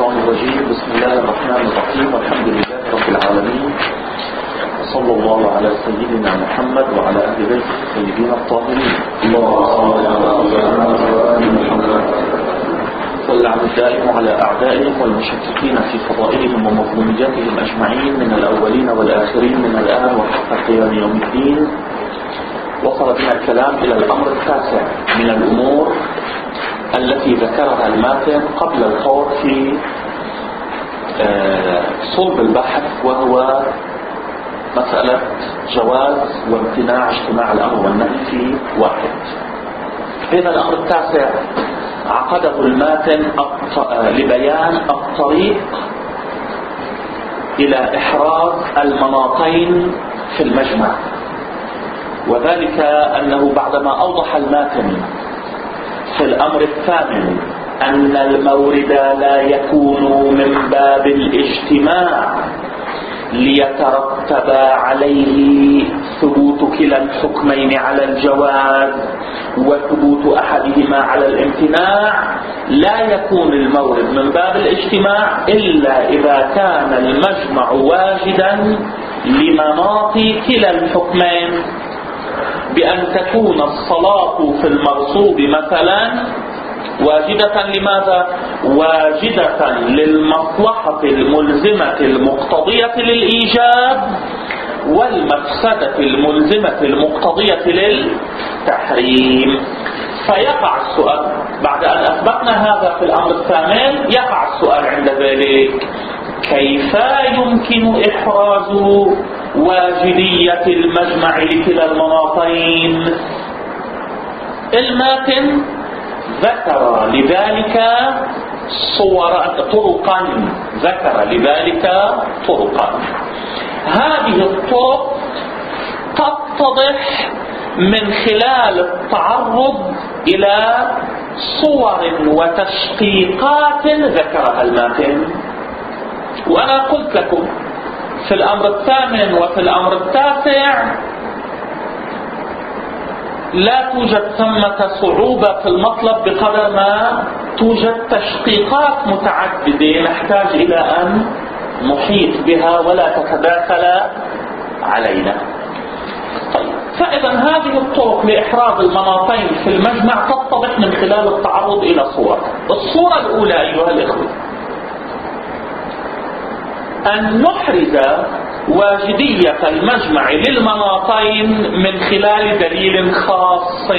الشيطان الرجيم. بسم الله الرحمن الرحيم، والحمد لله رب العالمين، وصلى الله على سيدنا محمد وعلى أهل بيته الطيبين الطاهرين. اللهم صل على محمد واللعن الدائم على أعدائهم والمشككين في فضائلهم ومظلومياتهم أجمعين من الأولين والآخرين من الآن وحتى قيام يوم الدين. وصل بنا الكلام إلى الأمر التاسع من الأمور التي ذكرها الماتن قبل الخوض في صلب البحث، وهو مسألة جواز وامتناع اجتماع الأمر والنهي في واحد. هذا الأمر التاسع عقده الماتن لبيان الطريق إلى إحراز المناطين في المجمع، وذلك أنه بعدما أوضح الماتن في الأمر الثامن أن المورد لا يكون من باب الاجتماع ليترتب عليه ثبوت كلا الحكمين على الجواز وثبوت أحدهما على الامتناع، لا يكون المورد من باب الاجتماع إلا إذا كان المجمع واجدا لمناط كلا الحكمين، بأن تكون الصلاة في المغصوب مثلا واجدة. لماذا؟ واجدة للمصلحة الملزمة المقتضية للإيجاب والمفسدة الملزمة المقتضية للتحريم. فيقع السؤال بعد أن أثبتنا هذا في الأمر الثامن، يقع السؤال عند ذلك: كيف يمكن إحراز واجدية المجمع لكلا المناطين؟ الماتن ذكر لذلك طرقا. هذه الطرق تتضح من خلال التعرض إلى صور وتشقيقات ذكرها الماتن. وأنا قلت لكم في الأمر الثامن وفي الأمر التاسع لا توجد ثمة صعوبة في المطلب بقدر ما توجد تشقيقات متعددة نحتاج إلى أن نحيط بها ولا تتداخل علينا. طيب، فإذا هذه الطرق لإحراز المناطين في المجمع تتضح من خلال التعرض إلى صور. الصورة الأولى أيها الإخوة أن نحرز واجدية المجمع للمناطين من خلال دليل خاص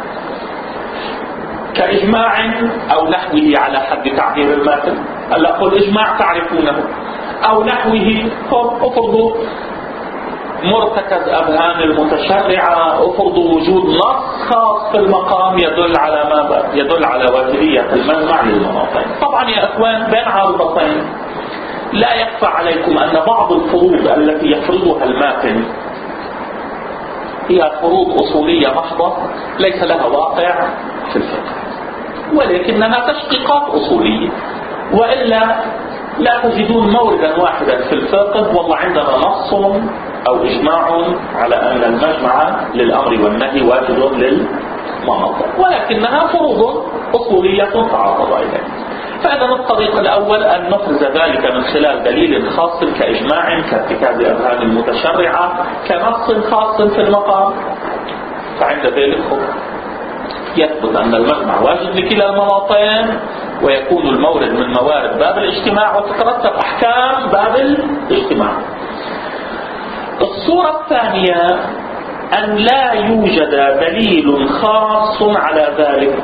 كإجماع أو نحوه على حد تعبير الماتن. هلا قل إجماع تعرفونه، أو نحوه أفرضوا مرتكز أذهان المتشرعة، أفرضوا وجود نص خاص في المقام يدل على ماذا؟ يدل على واجدية المجمع للمناطين. طبعا يا أخوان بين عارضتين لا يخفى عليكم أن بعض الفروض التي يفرضها الماتن هي فروض أصولية محضة ليس لها واقع في الفقه، ولكنها تشقيقات أصولية، وإلا لا تجدون موردا واحدا في الفقه والله عندنا نص أو إجماع على أن المجمع للأمر والنهي واجد للمناطق، ولكنها فروض أصولية تعرض إليها. فإذا الطريق الأول أن نفرز ذلك من خلال دليل خاص كإجماع كارتكاز أذهان المتشرعة كنص خاص في المقام. فعند ذلك يثبت أن المجمع واجد لكلا المناطين، ويكون المورد من موارد باب الاجتماع، وتترتب أحكام باب الاجتماع. الصورة الثانية أن لا يوجد دليل خاص على ذلك،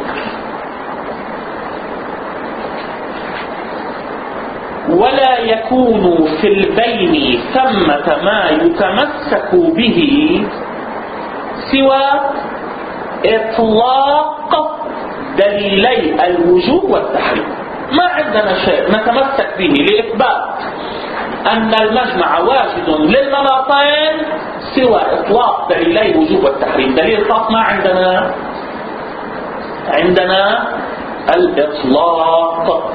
ولا يكون في البين ثمة ما يتمسك به سوى إطلاق دليلي الوجوب والتحريم. ما عندنا شيء نتمسك به لإثبات أن المجمع واجد للمناطين سوى إطلاق دليلي الوجوب والتحريم. دليل خاص ما عندنا الإطلاق.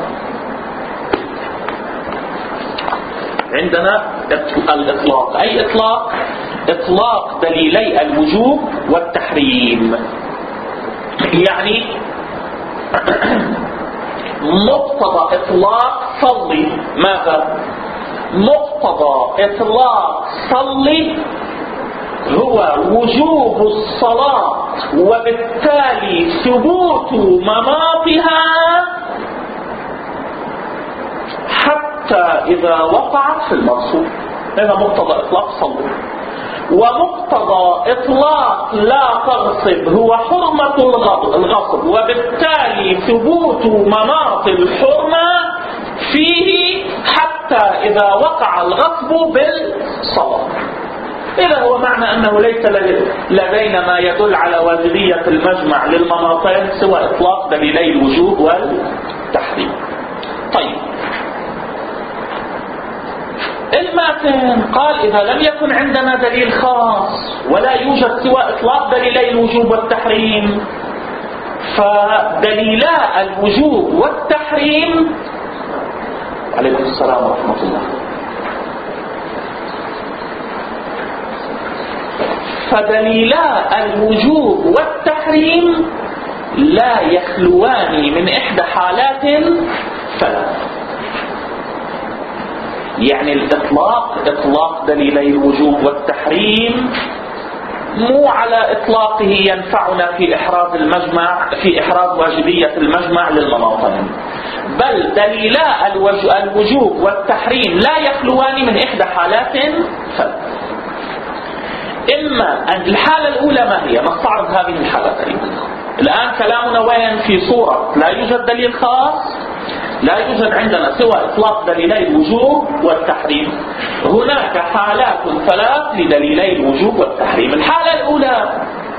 عندنا الإطلاق، أي إطلاق دليلي الوجوب والتحريم، يعني مقتضى إطلاق صلي ماذا؟ مقتضى إطلاق صلي هو وجوب الصلاة وبالتالي ثبوت مناطها حتى إذا وقعت في المقصود. هذا مقتضى إطلاق صلي. ومقتضى إطلاق لا تغصب هو حرمة الغصب وبالتالي ثبوت مناط الحرمة فيه حتى إذا وقع الغصب بالصلاة. إذا هو معنى أنه ليس لدينا ما يدل على واجبية المجمع للمناطين سوى إطلاق دليلي الوجوب والتحريم. طيب الماتن قال إذا لم يكن عندنا دليل خاص ولا يوجد سوى إطلاق دليلي الوجوب والتحريم فدليلا الوجوب والتحريم. عليكم السلام ورحمة الله. فدليلا الوجوب والتحريم لا يخلوان من إحدى حالات ثلاث. يعني إطلاق دليلي الوجوب والتحريم مو على إطلاقه ينفعنا في إحراز المجمع في إحراز واجبية المجمع للمناطين، بل دليلا الوجوب والتحريم لا يخلوان من إحدى حالات ثلاث. إما أن الحالة الأولى ما هي؟ نستعرض هذه الحالتين الآن. كلامنا وين؟ في صورة لا يوجد دليل خاص، لا يوجد عندنا سوى إطلاق دليلي الوجوب والتحريم. هناك حالات ثلاث لدليلي الوجوب والتحريم. الحالة الأولى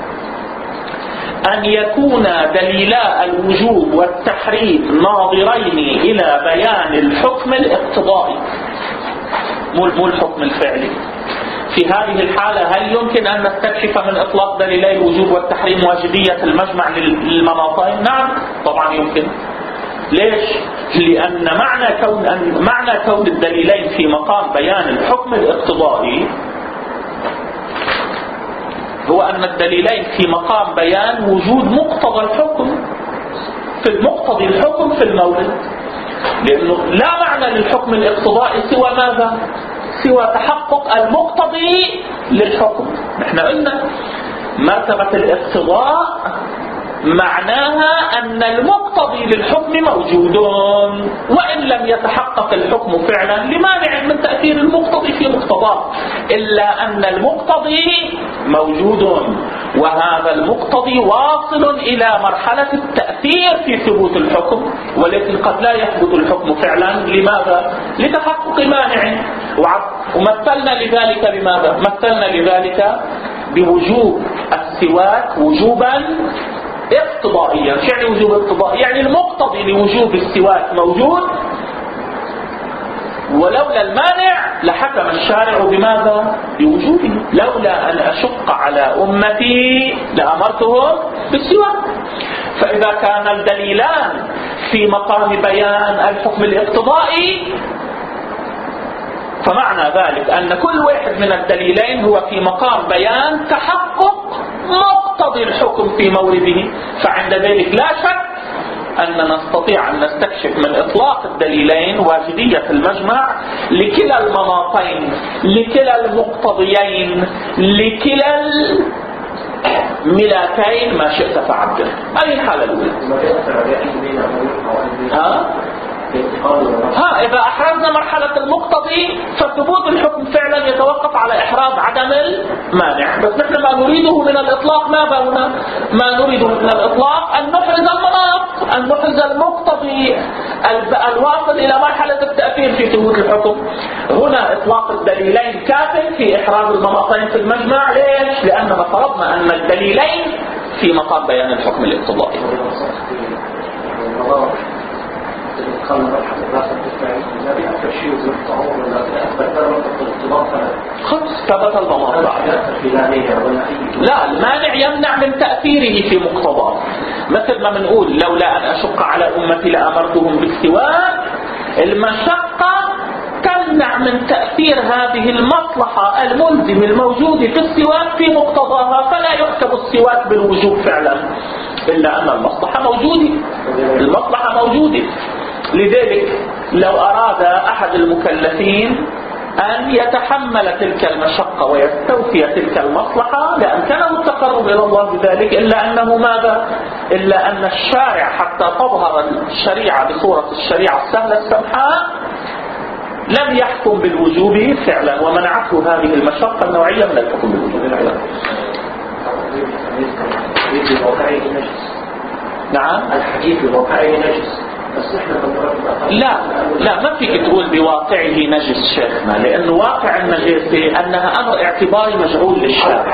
أن يكون دليلا الوجوب والتحريم ناظرين إلى بيان الحكم الاقتضائي مو الحكم الفعلي. في هذه الحالة هل يمكن أن نستكشف من إطلاق دليلي الوجوب والتحريم واجبية المجمع للمناطين؟ نعم طبعا يمكن. ليش؟ لأن معنى كون الدليلين في مقام بيان الحكم الاقتضائي هو أن الدليلين في مقام بيان وجود مقتضى الحكم في المقتضي الحكم في المورد. لأنه لا معنى للحكم الاقتضائي سوى ماذا؟ سوى تحقق المقتضي للحكم. نحن قلنا مرتبة الاقتضاء معناها أن المقتضي للحكم موجود وإن لم يتحقق الحكم فعلا لمانع من تأثير المقتضي في مقتضاه، إلا أن المقتضي موجود وهذا المقتضي واصل إلى مرحلة التأثير في ثبوت الحكم، ولكن قد لا يثبت الحكم فعلا. لماذا؟ لتحقق مانع. ومثلنا لذلك بماذا؟ مثلنا لذلك بوجوب السواك وجوبا اقتضائيا. شو يعني وجوب اقتضائي؟ يعني المقتضي لوجوب السواك موجود ولولا المانع لحكم الشارع بماذا؟ بوجوبه. لولا أن أشق على أمتي لأمرتهم بالسواك. فإذا كان الدليلان في مقام بيان الحكم الاقتضائي فمعنى ذلك أن كل واحد من الدليلين هو في مقام بيان تحقق مقتضي الحكم في مورده. فعند ذلك لا شك أن نستطيع أن نستكشف من إطلاق الدليلين واجبية المجمع لكلا المناطين، لكلا المقتضيين، لكلا الملاكين ما شئت فعبده. هذه الحالة الأولى. إذا أحرزنا مرحلة المقتضي فثبوت الحكم فعلا يتوقف على إحراز عدم المانع. بس نحن ما نريده من الإطلاق ماذا هنا؟ ما نريده من الإطلاق أن نحرز المناط، أن نحرز المقتضي الواصل إلى مرحلة التأثير في ثبوت الحكم. هنا إطلاق الدليلين كاف في إحراز المناطين في المجمع. ليش؟ لأننا فرضنا أن الدليلين في مقام بيان الحكم الاقتضائي. ثبت المناط. لا، المانع يمنع من تأثيره في مقتضاه. مثل ما بنقول لولا أن أشق على أمتي لأمرتهم بالسواك، المشقة تمنع من تأثير هذه المصلحة الملزم الموجود في السواك في مقتضاها، فلا يحسب السواك بالوجوب فعلا إلا أن المصلحة موجودة. المصلحة موجودة. لذلك لو أراد أحد المكلفين أن يتحمل تلك المشقة ويستوفي تلك المصلحة لأمكنه التقرب إلى الله بذلك، إلا أنه ماذا؟ إلا أن الشارع حتى تظهر الشريعة بصورة الشريعة السهلة السمحاء لم يحكم بالوجوب فعلا، ومنعته هذه المشقة النوعية من الحكم بالوجوب فعلا. نعم، الحديث بواقعه نجس، بس احنا لا ما فيك تقول بواقعه نجس شيخنا، لأنه واقع النجاسة أنها أمر اعتباري مجعول للشارع.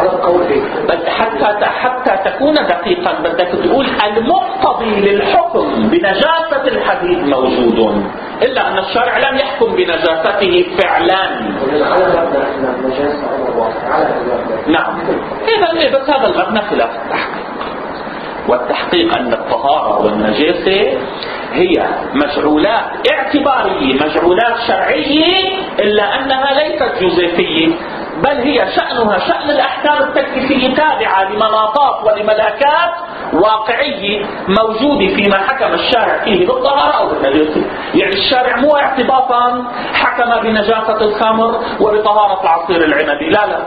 حتى تكون دقيقا بدك تقول المقتضي للحكم بنجاسة الحديث موجود، إلا أن الشارع لم يحكم بنجاسته فعلا. نعم، إذا بس هذا المبنى خلاف التحقيق، والتحقيق أن الطهارة والنجاسة هي مجعولات اعتبارية، مجعولات شرعية، إلا أنها ليست جزافية، بل هي شأنها شأن الأحكام التكليفية تابعة لمناطات ولملاكات واقعية موجودة فيما حكم الشارع فيه بالطهارة أو بالنجاسة. يعني الشارع مو اعتباطا حكم بنجاسة الخمر وبطهارة العصير العنبي، لا،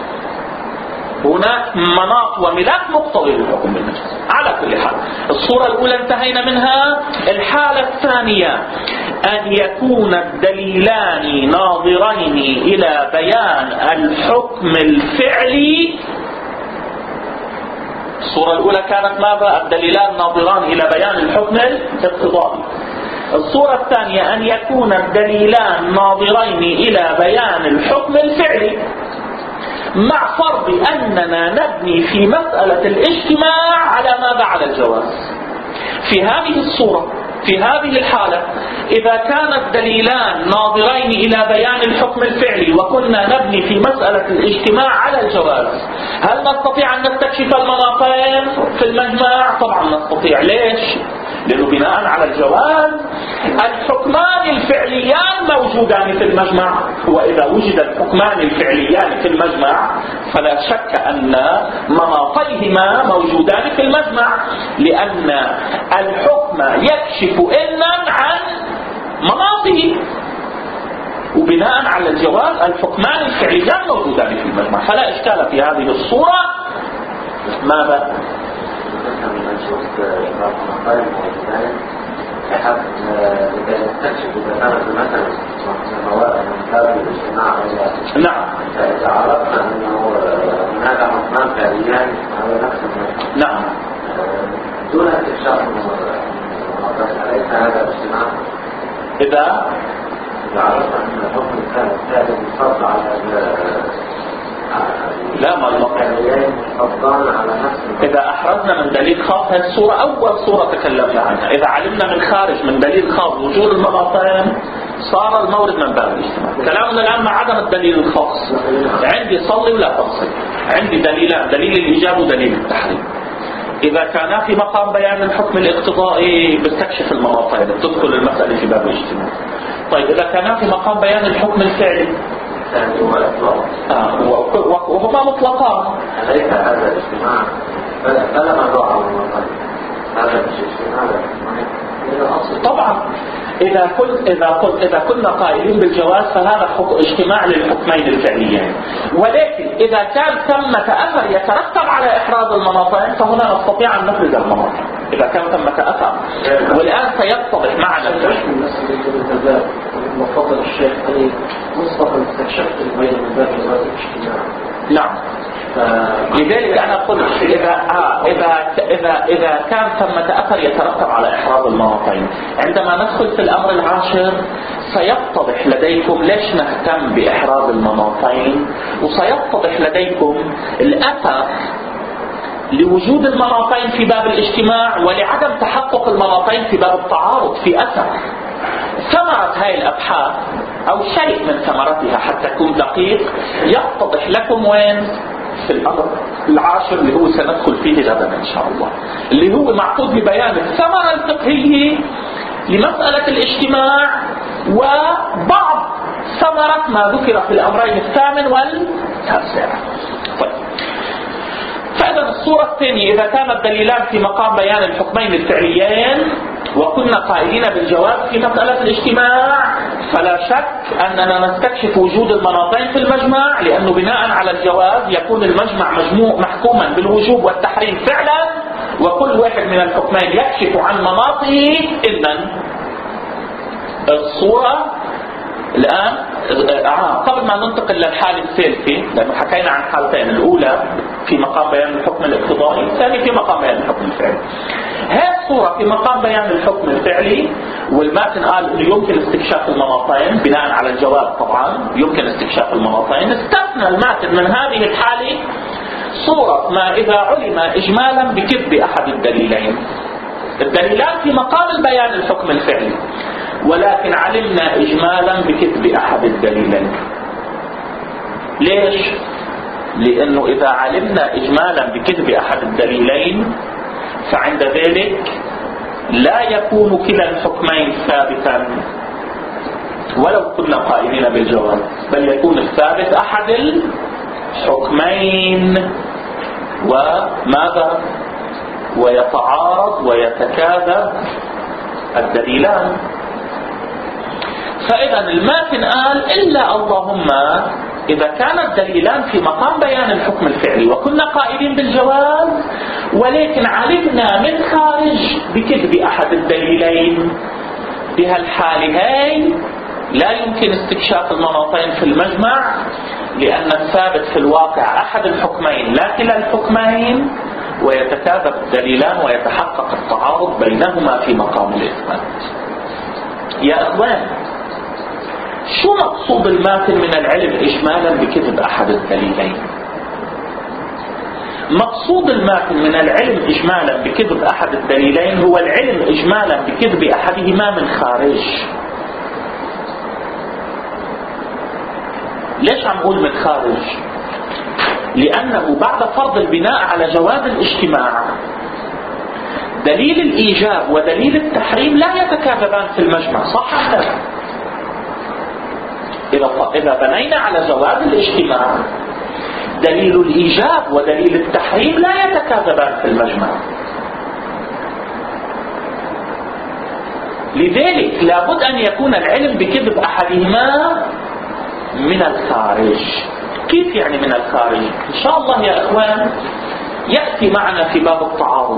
هناك مناط وملاك مقتضي للحكم بالنجاسة. على كل حال الصورة الأولى انتهينا منها. الحالة الثانية أن يكون الدليلان ناظرين إلى بيان الحكم الفعلي. الصورة الأولى كانت ماذا؟ الدليلان ناظران إلى بيان الحكم الاقتضائي. الصورة الثانية أن يكون الدليلان ناظرين إلى بيان الحكم الفعلي، مع فرض أننا نبني في مسألة الاجتماع على ماذا؟ على الجواز. في هذه الصورة، في هذه الحالة، إذا كان الدليلان ناظرين إلى بيان الحكم الفعلي وكنا نبني في مسألة الاجتماع على الجواز، هل نستطيع أن نستكشف المناطين في المجمع؟ طبعا نستطيع. ليش؟ لأنه بناء على الجواز الحكمان الفعليان موجودان في المجمع، وإذا وجد الحكمان الفعليان في المجمع فلا شك أن مناطيهما موجودان في المجمع، لأن الحكم يكشف إذنا عن مناطه، وبناء على الجواز الحكمان الفعليان موجودان في المجمع، فلا إشكال في هذه الصورة. ماذا؟ بحيث إذا نستكشف إذا كانت مثلا مواد من باب الاجتماع نعم، فإذا عرفنا أنه هناك حكمان فعليان على نفس المكان نعم دون استكشاف أليس هذا الاجتماع؟ إذا عرفنا أن الحكم الثالث يفضل على لا، ما إذا أحرزنا من دليل خاص، هذه الصورة أول صورة تكلمنا عنها. إذا علمنا من خارج من دليل خاص وجود المناطين صار المورد من باب الاجتماع. كلامنا الآن مع عدم الدليل الخاص. عندي صلي ولا تصلي، عندي دليلان، دليل الإيجاب ودليل التحريم. إذا كان في مقام بيان الحكم الاقتضائي بستكشف المناطين، بتدخل المسألة في باب الاجتماع. طيب إذا كان في مقام بيان الحكم الفعلي وهما مطلقان، ليس هذا الاجتماع فلا مدعو على المناطين، هذا الاجتماع طبعا. إذا كنا قائلين بالجواز فهذا اجتماع للحكمين الفعليين، ولكن إذا كان ثمة أثر يترتب على إحراز المناطين فهنا نستطيع أن نفرز المناطين إذا كان ثمة أثر. والآن سيتضح معنا مفضل الشيخ أن مصطفى استكشفت البيض من باب جواز الاجتماع. نعم، لذلك أنا قلت إذا كان ثمة أثر يترتب على إحراز المناطين، عندما ندخل في الأمر العاشر سيتضح لديكم ليش نهتم بإحراز المناطين، وسيتضح لديكم الأثر لوجود المناطين في باب الاجتماع ولعدم تحقق المناطين في باب التعارض. في أثر ثمرة هاي الأبحاث أو شيء من ثمرتها حتى تكون دقيق يتضح لكم وين؟ في الأمر العاشر اللي هو سندخل فيه غدا إن شاء الله، اللي هو معقود ببيان الثمرة الفقهية لمسألة الاجتماع وبعض ثمرة ما ذكر في الأمرين الثامن والتاسع. طيب، فإذا الصورة الثانية إذا كان الدليلان في مقام بيان الحكمين الفعليين وكنا قائلين بالجواز في مسألة الاجتماع، فلا شك أننا نستكشف وجود المناطين في المجمع، لأنه بناء على الجواز يكون المجمع محكوما بالوجوب والتحريم فعلا، وكل واحد من الحكمين يكشف عن مناطه. إذن الصورة الآن قبل ما ننتقل للحالة الثالثة، لأنه حكينا عن حالتين، الأولى في مقام بيان الحكم الاقتضائي، الثاني في مقام بيان الحكم الفعلي. هذه الصورة في مقام بيان الحكم الفعلي، والماتن قال انه يمكن استكشاف المناطين بناء على الجواز، طبعا يمكن استكشاف المناطين. استثنى الماتن من هذه الحالة صورة ما إذا علم إجمالا بكذب أحد الدليلين. الدليلان في مقام البيان الحكم الفعلي، ولكن علمنا إجمالا بكذب أحد الدليلين. ليش؟ لأنه إذا علمنا إجمالا بكذب أحد الدليلين فعند ذلك لا يكون كلا الحكمين ثابتا ولو كنا قائلين بالجواز، بل يكون الثابت أحد الحكمين. وماذا؟ ويتعارض ويتكاذب الدليلان. فإذا الماتن قال إلا اللهم إذا كان الدليلان في مقام بيان الحكم الفعلي وكنا قائلين بالجواز، ولكن علمنا من خارج بكذب أحد الدليلين، بهالحالة هاي لا يمكن استكشاف المناطين في المجمع، لأن الثابت في الواقع أحد الحكمين لا كلا الحكمين، ويتكاذب الدليلان ويتحقق التعارض بينهما في مقام الإثبات. يا أخوان، شو مقصود الماتن من العلم إجمالا بكذب أحد الدليلين؟ مقصود الماتن من العلم إجمالا بكذب أحد الدليلين هو العلم إجمالا بكذب أحدهما من خارج. ليش عم أقول من خارج؟ لأنه بعد فرض البناء على جواز الاجتماع دليل الإيجاب ودليل التحريم لا يتكاذبان في المجمع، صح أم لا؟ إذا بنينا على جواز الاجتماع دليل الإيجاب ودليل التحريم لا يتكاذبان في المجمع. لذلك لابد أن يكون العلم بكذب أحدهما من الخارج. كيف يعني من الخارج؟ إن شاء الله يا أخوان يأتي معنا في باب التعارض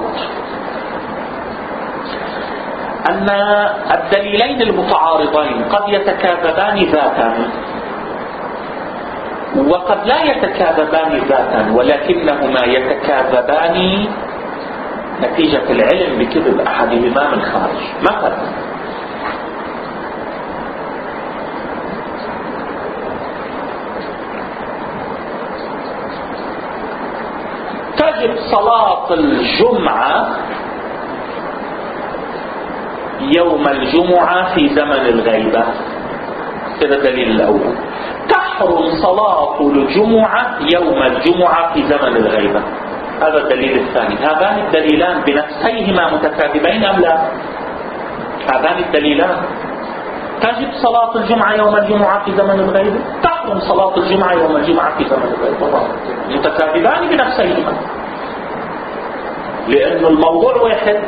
أن الدليلين المتعارضين قد يتكاذبان ذاتا وقد لا يتكاذبان ذاتا، ولكنهما يتكاذبان نتيجة العلم بكذب أحدهما من خارج. مثلا تجب صلاة الجمعة يوم الجمعة في زمن الغيبة، هذا الدليل الأول. تحرم صلاة الجمعة يوم الجمعة في زمن الغيبة، هذا الدليل الثاني. هذان الدليلان بنفسيهما متكاذبين أم لا؟ هذان الدليلان تجب صلاة الجمعة يوم الجمعة في زمن الغيبة، تحرم صلاة الجمعة يوم الجمعة في زمن الغيبة، متكاذبان بنفسيهما، لأن الموضوع واحد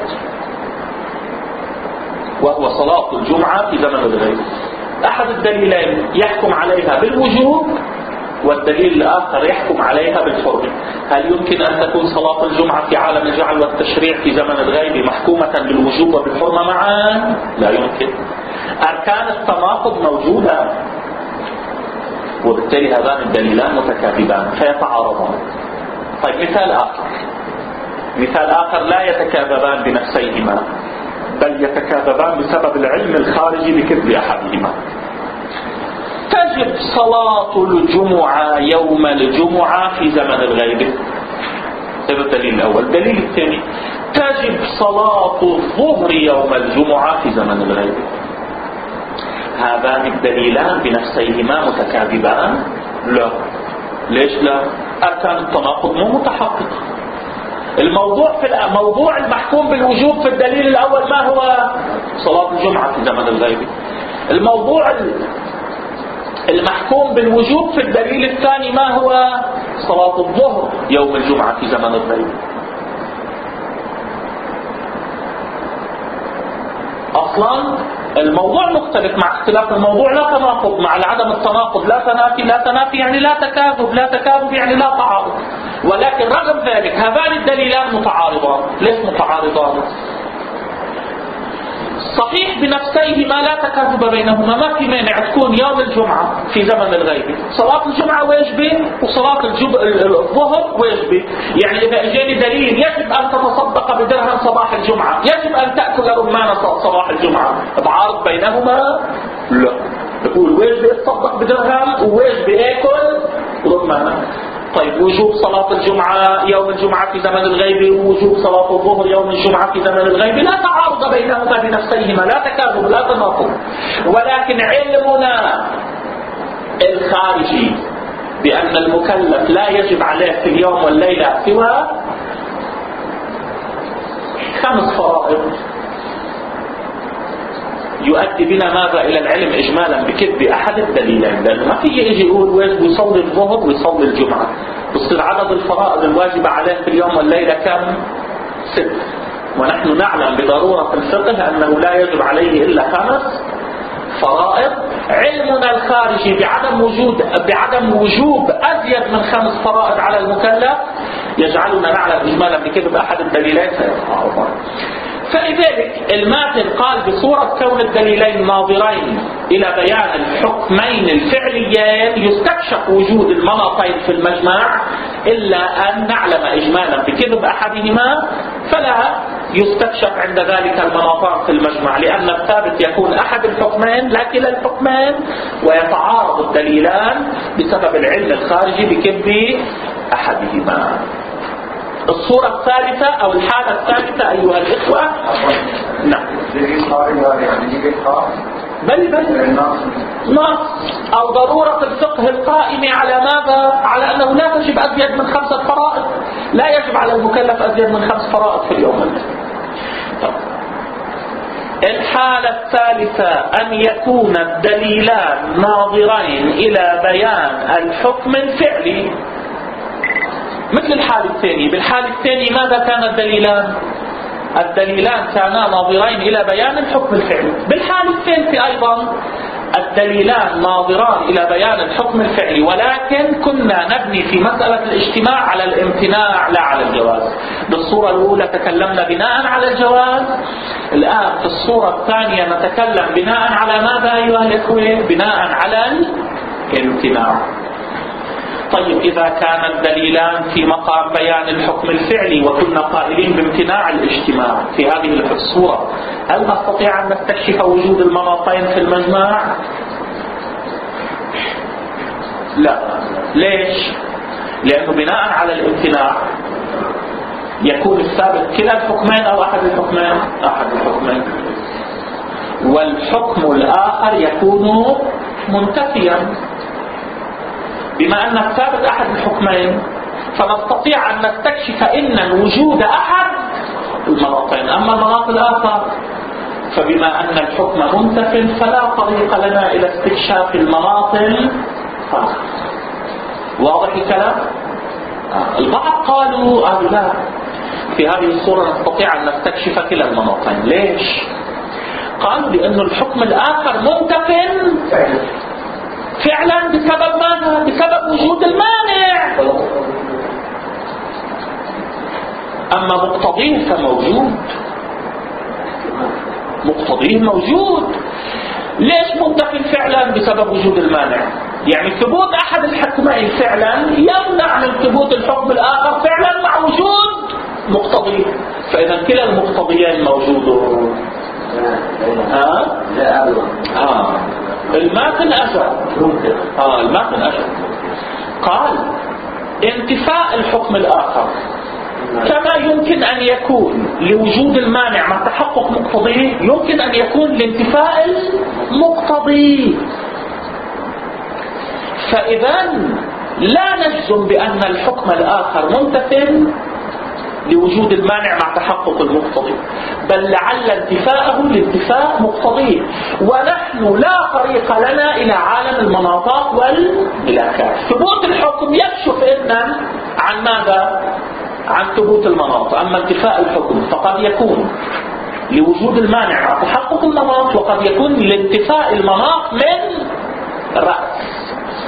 وهو صلاة الجمعة في زمن الغيبة. أحد الدليلين يحكم عليها بالوجوب والدليل الآخر يحكم عليها بالحرمة. هل يمكن أن تكون صلاة الجمعة في عالم الجعل والتشريع في زمن الغيب محكومة بالوجوب وبالحرمة معا؟ لا يمكن. أركان التناقض موجودة، وبالتالي هذان الدليلان متكاذبان فيتعارضان. طيب مثال آخر لا يتكاذبان بنفسيهما بل يتكاذبان بسبب العلم الخارجي بكذب أحدهما. تجب صلاة الجمعة يوم الجمعة في زمن الغيب، هذا الدليل الأول. الدليل الثاني تجب صلاة الظهر يوم الجمعة في زمن الغيب. هذان الدليلان بنفسيهما متكاذبان؟ لا. ليش لا؟ أركان التناقض مو متحقق. موضوع المحكوم بالوجوب في الدليل الأول ما هو؟ صلاة الجمعة في زمن الغيب. الموضوع المحكوم بالوجوب في الدليل الثاني ما هو؟ صلاة الظهر يوم الجمعة في زمن الغيب. أصلا الموضوع مختلف. مع اختلاف الموضوع لا تناقض، مع عدم التناقض لا تنافي، لا تنافي يعني لا تكاذب، لا تكاذب يعني لا تعارض. ولكن رغم ذلك هذان الدليلان متعارضان. ليش متعارضان؟ صحيح بنفسيهما لا تكاذب بينهما، ما في مانع تكون يوم الجمعة في زمن الغيبة صلاة الجمعة واجبة وصلاة الظهر واجبة. يعني إذا اجاني دليل يجب أن تتصدق بدرهم صباح الجمعة، يجب أن تأكل رمانة صباح الجمعة، تعارض بينهما؟ لا. تقول واجبة تصدق بدرهم وواجبة آكل رمانة. طيب وجوب صلاة الجمعة يوم الجمعة في زمن الغيبة ووجوب صلاة الظهر يوم الجمعة في زمن الغيبة لا تعارض بينهما بنفسيهما، لا تكاذب لا تناقض. ولكن علمنا الخارجي بأن المكلف لا يجب عليه في اليوم والليلة سوى 5 فرائض يؤدي بنا ماذا إلى العلم إجمالا بكذب أحد الدليلين. لأنه ما في يجي يقول واجب يصلي الظهر ويصلي الجمعة، بصير عدد الفرائض الواجبة عليه في اليوم والليلة كم؟ 6. ونحن نعلم بضرورة الفقه أنه لا يجب عليه إلا 5 فرائض. علمنا الخارجي بعدم وجوب أزيد من 5 فرائض على المكلف يجعلنا نعلم إجمالا بكذب أحد الدليلين سيتعارضان. فلذلك الماتن قال بصورة كون الدليلين ناظرين إلى بيان الحكمين الفعليين يستكشف وجود المناطين في المجمع، إلا أن نعلم إجمالا بكذب أحدهما فلا يستكشف عند ذلك المناطان في المجمع، لأن الثابت يكون أحد الحكمين لا كلا الحكمين، ويتعارض الدليلان بسبب العلم الخارجي بكذب أحدهما. الصورة الثالثة أو الحالة الثالثة أيها الإخوة، نعم بل نص أو ضرورة الفقه القائم على ماذا؟ على أنه لا تجب أزيد من 5 فرائض، لا يجب على المكلف أزيد من 5 فرائض في اليوم والليلة. الحالة الثالثة أن يكون الدليلان ناظرين إلى بيان الحكم الفعلي مثل الحالة الثانية. بالحالة الثانية ماذا كان الدليلان؟ الدليلان كانا ناظرين إلى بيان الحكم الفعلي. بالحالة الثالثة أيضا الدليلان ناظران إلى بيان الحكم الفعلي، ولكن كنا نبني في مسألة الاجتماع على الامتناع لا على الجواز. بالصورة الأولى تكلمنا بناء على الجواز، الآن في الصورة الثانية نتكلم بناء على ماذا أيها الإخوة؟ بناء على الامتناع. طيب إذا كان الدليلان في مقام بيان الحكم الفعلي وكنا قائلين بامتناع الاجتماع في هذه الصورة، هل نستطيع أن نستكشف وجود المناطين في المجمع؟ لا. ليش؟ لأنه بناء على الامتناع يكون الثابت كلا الحكمين أو أحد الحكمين؟ أحد الحكمين. والحكم الآخر يكون منتفيا. بما أن الثابت أحد الحكمين فنستطيع أن نستكشف إن وجود أحد المناطين، أما المناط الآخر فبما أن الحكم منتف فلا طريق لنا إلى استكشاف المناط الآخر. واضح الكلام؟ البعض قالوا لا، في هذه الصورة نستطيع أن نستكشف كلا المناطين. ليش؟ قالوا لأن الحكم الآخر منتف فعلا بسبب ماذا؟ بسبب وجود المانع. أما مقتضيه فموجود، مقتضيه موجود. ليش منتفي فعلا؟ بسبب وجود المانع. يعني ثبوت أحد الحكمين فعلا يمنع من ثبوت الحكم الآخر فعلا مع وجود مقتضيه، فإذا كلا المقتضيين موجودون. الماتن أجل الماتن أجل قال انتفاء الحكم الآخر كما يمكن أن يكون لوجود المانع مع تحقق مقتضيه يمكن أن يكون لانتفاء المقتضي. فإذا لا نجزم بأن الحكم الآخر منتفٍ لوجود المانع مع تحقق المقتضي، بل لعل انتفاءه لانتفاء مقتضيه، ونحن لا طريق لنا إلى عالم المناطات والملاكات. ثبوت الحكم يكشف إذن عن ماذا؟ عن ثبوت المناط. أما انتفاء الحكم فقد يكون لوجود المانع مع تحقق المناط، وقد يكون لانتفاء المناط من الرأس.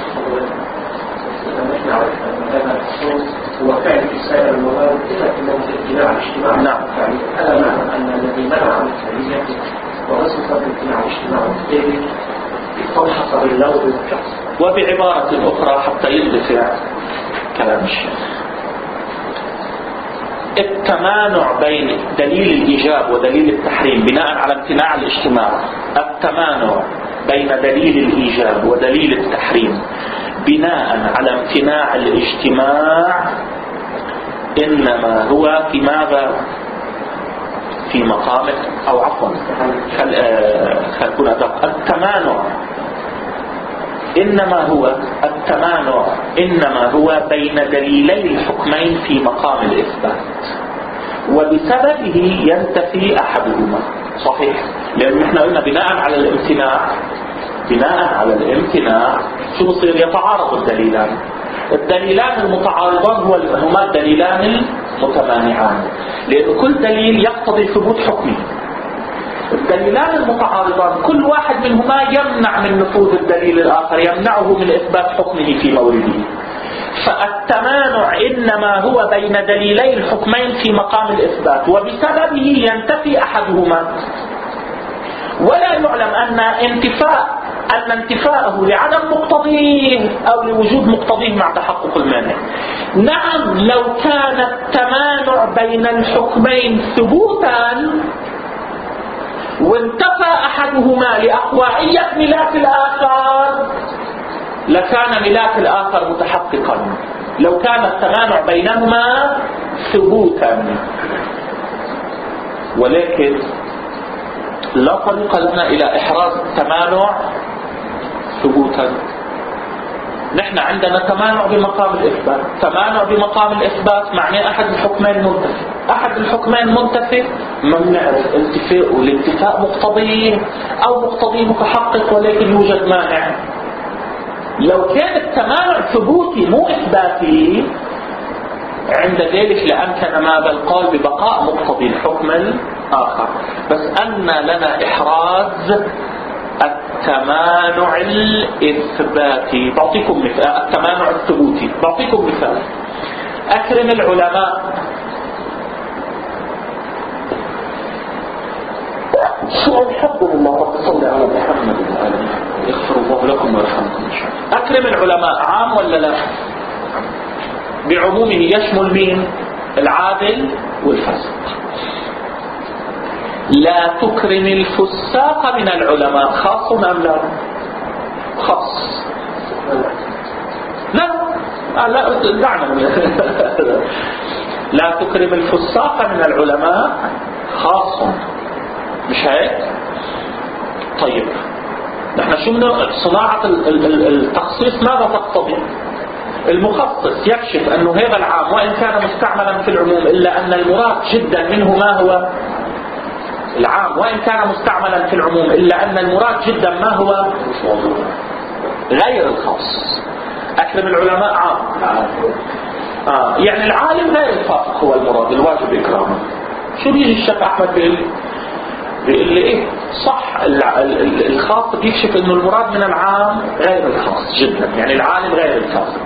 هو فعل في سائر المواد لكنه في الامتناع الاجتماعي. نعم. هذا معنى أن الذي منع عن الحرية ورسخ الامتناع الاجتماعي وبالتالي استنحصر اللون والشخص. وبعبارة أخرى حتى يندفع كلام الشيخ، التمانع بين دليل الإيجاب ودليل التحريم بناء على امتناع الاجتماع، التمانع بين دليل الإيجاب ودليل التحريم بناء على امتناع الاجتماع إنما هو في ماذا؟ في مقام أو عفوا خلكون أدق. التمانع إنما هو بين دليلي الحكمين في مقام الإثبات، وبسببه ينتفي أحدهما. صحيح، لأن نحن قلنا بناء على الامتناع شو بصير؟ يتعارض الدليلان المتعارضان هما الدليلان المتمانعان، لأن كل دليل يقتضي ثبوت حكمه. الدليلان المتعارضان كل واحد منهما يمنع من نفوذ الدليل الآخر، يمنعه من إثبات حكمه في مورده. فالتمانع إنما هو بين دليلي الحكمين في مقام الإثبات، وبسببه ينتفي أحدهما، ولا يعلم أن انتفاءه لعدم مقتضيه أو لوجود مقتضيه مع تحقق المانع. نعم، لو كان التمانع بين الحكمين ثبوتا وانتفى أحدهما لأقوائية ملاك الآخر لكان ملاك الآخر متحققا، لو كان التمانع بينهما ثبوتا. ولكن لا طريق لنا إلى إحراز التمانع ثبوتا. نحن عندنا تمانع بمقام الإثبات. تمانع بمقام الإثبات معناه أحد الحكمين منتفي. أحد الحكمين منتفي من نعرف الانتفاء مقتضيه أو مقتضيه متحقق ولكن يوجد مانع. لو كان التمانع ثبوتي مو إثباتي عند ذلك لأمكن ما بالقول ببقاء مقتضي الحكم الآخر، بس أن لنا إحراز التمانع الإثباتي. بعطيكم مثال. التمانع الثبوتي، بعطيكم مثال. أكرم العلماء الحمد لله رب صل على محمد وآله يغفر الله لكم ويرحمكم إن شاء الله. أكرم العلماء عام ولا لا؟ بعمومه يشمل مين؟ العادل والفاسق. لا تكرم الفساق من العلماء، خاص أم لا؟ خاص. لا دعنا لا تكرم الفساق من العلماء خاص، مش هيك؟ طيب نحن شو من صناعة التخصيص ماذا تقتضي؟ المخصص يكشف أنه هذا العام وإن كان مستعملا في العموم إلا أن المراد جدا منه ما هو العام، وإن كان مستعملا في العموم إلا أن المراد جدا ما هو غير الخاص. أكرم العلماء عام، يعني العالم غير الفاسق هو المراد، الواجب إكرامه. شو بيجي الشيخ أحمد بيقول لي إيه صح، الخاص بيكشف أنه المراد من العام غير الخاص جدا، يعني العالم غير الفاسق.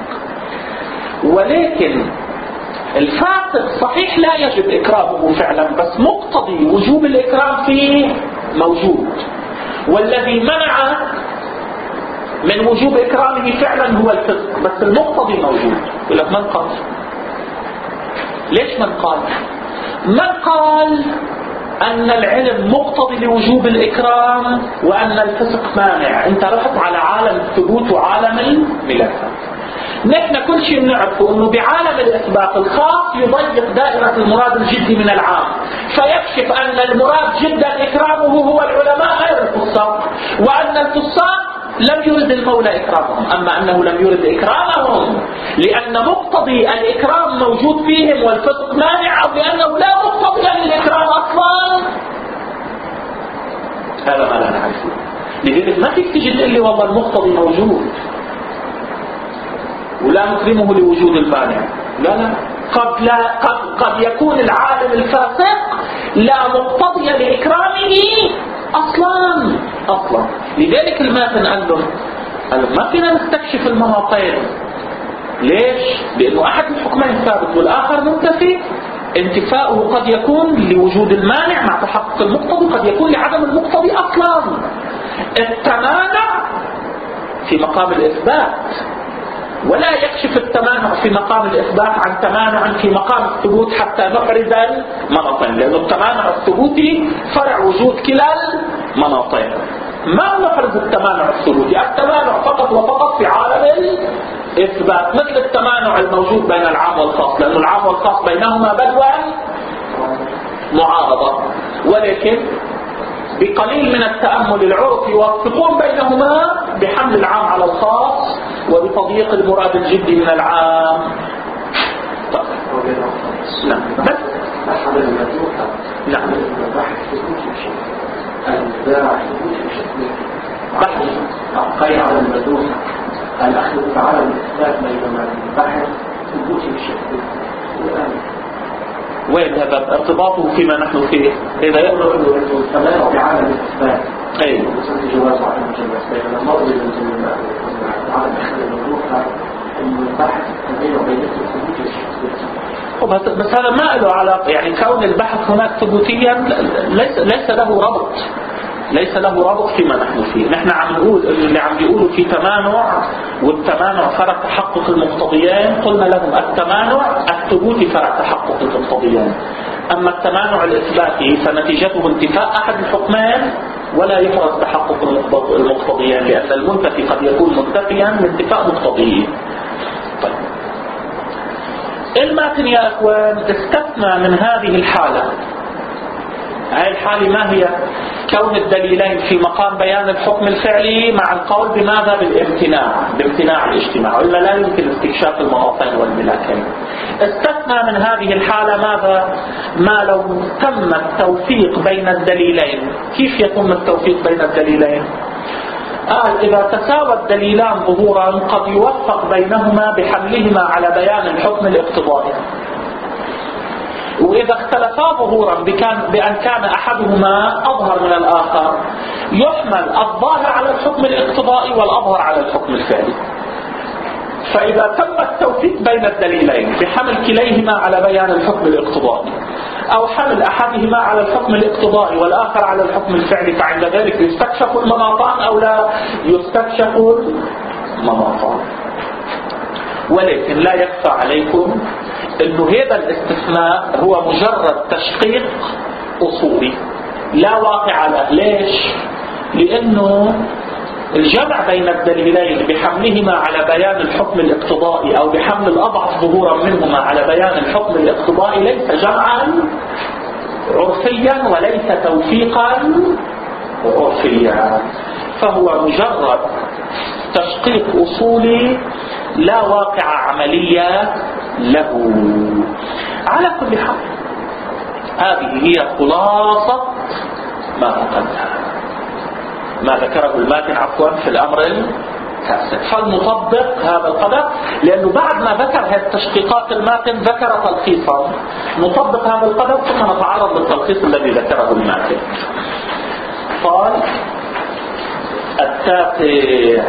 ولكن الفاسق صحيح لا يجب إكرامه فعلا، بس مقتضي وجوب الإكرام فيه موجود، والذي منع من وجوب إكرامه فعلا هو الفسق، بس المقتضي موجود. يقول لك من قال؟ ليش من قال؟ من قال أن العلم مقتضي لوجوب الإكرام وأن الفسق مانع؟ أنت رحت على عالم الثبوت وعالم الملاحة. نحن كل شيء نعرفه أنه بعالم الإثبات الخاص يضيق دائرة المراد الجدي من العام، فيكشف أن المراد جدا إكرامه هو العلماء غير الفساق، وأن الفساق لم يرد المولى إكرامهم، أما أنه لم يرد إكرامهم لأن مقتضي الإكرام موجود فيهم والفسق مانع، أو لأنه لا مقتضي للإكرام أصلا، هذا ما لا نعرفه. لذلك ما فيك تجي تقول لي والله المقتضي موجود ولا نكرمه لوجود المانع. لا قد يكون العالم الفاسق لا مقتضي لإكرامه أصلا. لذلك الماتن قال له ما فينا نستكشف المناطين. ليش؟ لأنه أحد الحكمين ثابت والآخر منتفي. انتفاؤه قد يكون لوجود المانع مع تحقق المقتضي، قد يكون لعدم المقتضي أصلا. التمانع في مقام الإثبات، ولا يكشف التمانع في مقام الإثبات عن تمانع في مقام الثبوت حتى نحرز المناطين، لأن التمانع الثبوتي فرع وجود كلا المناطين. ما نحرز التمانع الثبوتي، التمانع فقط وفقط في عالم الإثبات، مثل التمانع الموجود بين العام والخاص، لأن العام والخاص بينهما بدوى معارضة، ولكن بقليل من التأمل العرفي يوفقون بينهما بحمل العام على الخاص وبتضييق المراد الجدي من العام. نعم. بس نعم. قيل على المدوحة الأخذ على الإثبات بينما البحث ثبوت بالشكل. وين هذا ارتباطه فيما نحن فيه؟ إذا يقولوا التمام بعالم الإثبات أي وصلت جواز عن المجلس بين الماضي على الأخذ المدوحة إنه البحث بينه وبين الثبوت بالشكل. بس هذا ما له علاقة، يعني كون البحث هناك ثبوتيا ليس له ربط فيما نحن فيه. نحن عم نقول اللي عم بيقولوا في تمانع، والتمانع فرع تحقق المقتضيين، قلنا لهم التمانع الثبوتي فرع تحقق المقتضيين، أما التمانع الإثباتي فنتيجته انتفاء أحد الحكمين ولا يفرض تحقق المقتضيين، لأن المنتفي قد يكون منتفيا من انتفاء مقتضيه. طيب الماتن يا أخوان استثنى من هذه الحالة. هذه الحالة ما هي؟ كون الدليلين في مقام بيان الحكم الفعلي مع القول بماذا؟ بامتناع الاجتماع، وإلا لا يمكن استكشاف المناطين والملاكين. استثنى من هذه الحالة ماذا؟ ما لو تم التوفيق بين الدليلين. كيف يتم التوفيق بين الدليلين؟ قال إذا تساوى الدليلان ظهورا قد يوفق بينهما بحملهما على بيان الحكم الاقتضائي، وإذا اختلفا ظهورا بأن كان أحدهما أظهر من الآخر يحمل الظاهر على الحكم الاقتضائي والأظهر على الحكم الفعلي. فإذا تم التوفيق بين الدليلين بحمل كليهما على بيان الحكم الاقتضائي أو حمل أحدهما على الحكم الاقتضائي والآخر على الحكم الفعلي، فعند ذلك يستكشف المناطان أو لا يستكشف المناطان. ولكن لا يخفى عليكم انه هذا الاستثناء هو مجرد تشقيق اصولي لا واقع له. ليش؟ لانه الجمع بين الدليلين بحملهما على بيان الحكم الاقتضائي او بحمل الاضعف ظهورا منهما على بيان الحكم الاقتضائي ليس جمعا عرفيا وليس توفيقا عرفيا، فهو مجرد تشقيق اصولي لا واقع عملية له. على كل حال هذه هي خلاصة ما ذكره الماتن في الأمر التاسع. فلنطبق هذا القدر، لأنه بعد ما ذكر هذه التشقيقات الماتن ذكر تلخيصا. نطبق هذا القدر ثم نتعرض للتلخيص الذي ذكره الماتن. قال التاسع: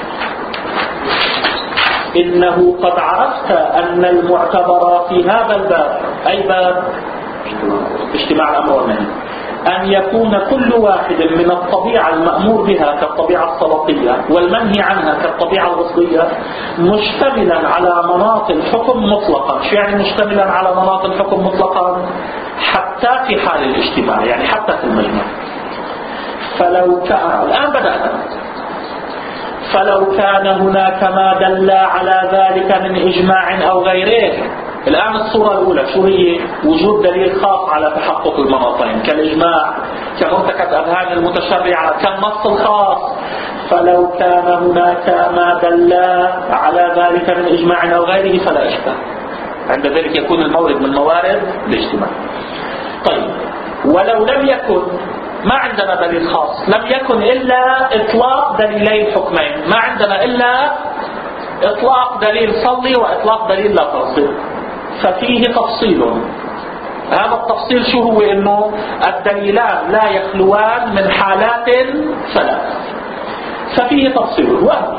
إنه قد عرفت أن المعتبر في هذا الباب، أي باب اجتماع الأمر والنهي، أن يكون كل واحد من الطبيعة المأمور بها كالطبيعة السلطية والمنهي عنها كالطبيعة الأصلية مشتملا على مناط الحكم مطلقا. شو يعني مشتملا على مناط الحكم مطلقا؟ حتى في حال الاجتماع، يعني حتى في المجمع. فلو كان الآن بدأنا، فلو كان هناك ما دل على ذلك من إجماع أو غيره. الآن الصورة الأولى شو هي؟ وجود دليل خاص على تحقق المناطين كالإجماع، كمرتكب أذهان المتشرعة، كالنص الخاص. فلو كان هناك ما دل على ذلك من إجماع أو غيره فلا إشكال، عند ذلك يكون المورد من موارد الاجتماع. طيب ولو لم يكن، ما عندنا دليل خاص، لم يكن إلا إطلاق دليلين حكمين، ما عندنا إلا إطلاق دليل صلي وإطلاق دليل لا تصل، ففيه تفصيل. هذا التفصيل شو هو؟ انه الدليلان لا يخلوان من حالات ثلاث. ففيه تفصيل، وهو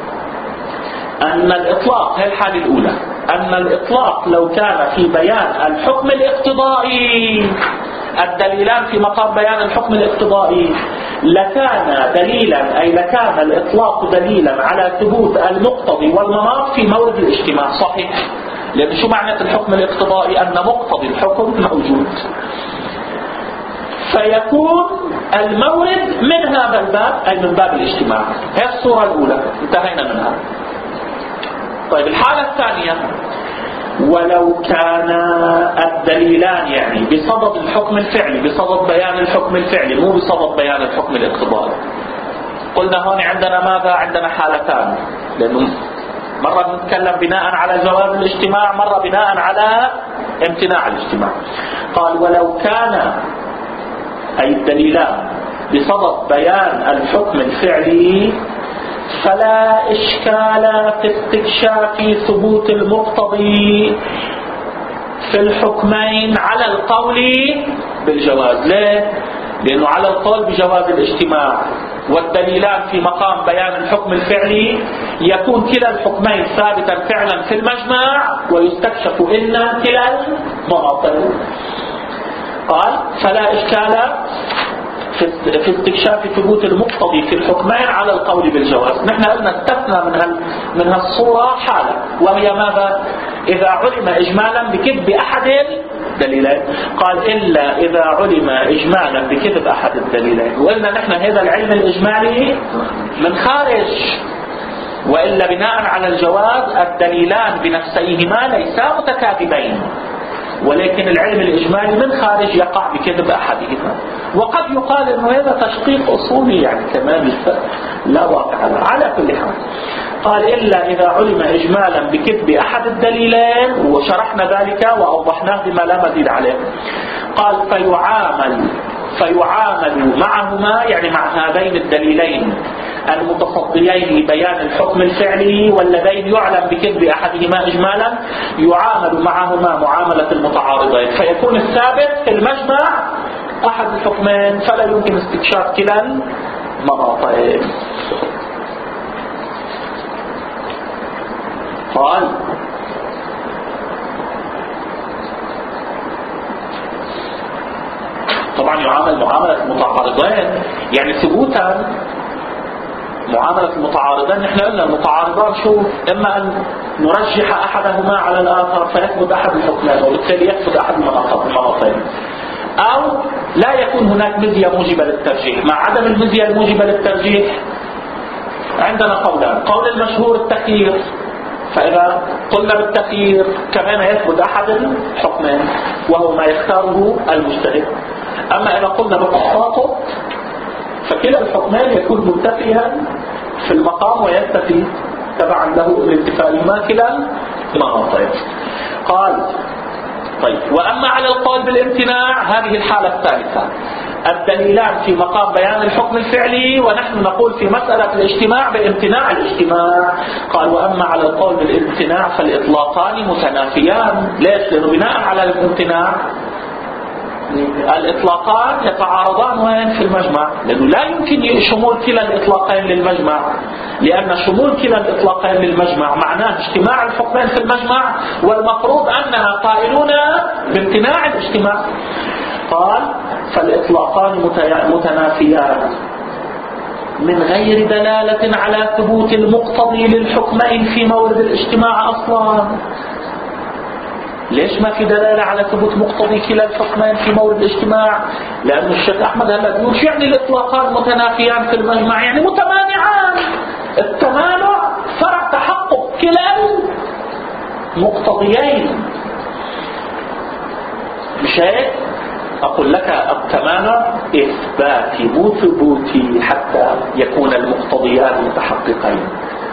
أن الإطلاق، هي الحالة الأولى، أن الإطلاق لو كان في بيان الحكم الاقتضائي، الدليلان في مقام بيان الحكم الاقتضائي، لكان دليلا، أي لكان الإطلاق دليلا على ثبوت المقتضي والمناط في مورد الاجتماع. صحيح، لأن شو معنى الحكم الاقتضائي؟ أن مقتضي الحكم موجود، فيكون المورد من هذا الباب، أي من باب الاجتماع. هي الصورة الأولى انتهينا منها. طيب الحالة الثانية، ولو كان الدليلان يعني بصدد الحكم الفعلي، بصدد بيان الحكم الفعلي، مو بصدد بيان الحكم الاقتضائي. قلنا هون عندنا ماذا؟ عندنا حالتان، لأنه مرة نتكلم بناء على جواز الاجتماع، مرة بناء على امتناع الاجتماع. قال ولو كان أي الدليلان بصدد بيان الحكم الفعلي فلا إشكال في استكشاف ثبوت المقتضي في الحكمين على القول بالجواز. ليه؟ لأنه على القول بجواز الاجتماع والدليلان في مقام بيان الحكم الفعلي يكون كلا الحكمين ثابتا فعلا في المجمع ويستكشف إن كلا المناطق. قال فلا إشكال في استكشاف ثبوت المقتضي في الحكمين على القول بالجواز. نحن قلنا استثنى من هالصورة حالة، وهي ماذا؟ إذا علم إجمالا بكذب أحد الدليلين. قال إلا إذا علم إجمالا بكذب أحد الدليلين. وقلنا نحن هذا العلم الإجمالي من خارج، وإلا بناء على الجواز الدليلان بنفسيهما ليسا متكاذبين، ولكن العلم الإجمالي من خارج يقع بكذب أحدهما. وقد يقال أنه هذا تشقيق أصولي يعني كمان لا واقع له. على كل حال قال إلا إذا علم إجمالا بكذب أحد الدليلين، وشرحنا ذلك وأوضحناه بما لا مزيد عليه. قال فيعامل معهما، يعني مع هذين الدليلين المتصديين لبيان الحكم الفعلي واللذين يعلم بكذب أحدهما إجمالا، يعامل معهما معاملة المتعارضين، فيكون الثابت في المجمع أحد الحكمين فلا يمكن استكشاف كلا المناطين. قال طبعا يعامل معاملة المتعارضين، يعني ثبوتا معاملة المتعارضين. نحن قلنا المتعارضان شو؟ إما أن نرجح أحدهما على الآخر فيثبت أحد الحكمين وبالتالي يثبت أحد المناطين، أو لا يكون هناك مزية موجبة للترجيح. مع عدم المزية الموجبة للترجيح عندنا قولان: قول المشهور التخيير، فإذا قلنا بالتخيير كمان يثبت أحد الحكمين وهو ما يختاره المجتهد. أما إذا قلنا بالتخاطب فكلا الحكمين يكون منتفيا في المقام وينتفي تبعا له الانتفاء كلا المناطين. قال طيب وأما على القول بالامتناع هذه الحالة الثالثة، الدليلان في مقام بيان الحكم الفعلي ونحن نقول في مسألة الاجتماع بامتناع الاجتماع. قال وأما على القول بالامتناع فالإطلاقان متنافيان. ليش؟ لأنه بناء على الامتناع الإطلاقان يتعارضان وين؟ في المجمع، لأنه لا يمكن شمول كلا الإطلاقين للمجمع، لأن شمول كلا الإطلاقين للمجمع معناه اجتماع الحكمين في المجمع، والمفروض أننا قائلون بامتناع الاجتماع. قال فالإطلاقان متنافيان من غير دلالة على ثبوت المقتضي للحكمين في مورد الاجتماع أصلا. ليش ما في دلالة على ثبوت مقتضي كلا الحكمين في مورد الاجتماع؟ لأن الشيخ أحمد هلا بيقول شو يعني الإطلاقان متنافيان في المجمع؟ يعني متمانعان. التمانع فرع تحقق كلا المقتضيين، مش هيك؟ أقول لك التمانع إثباتي مو ثبوتي حتى يكون المقتضيان متحققين.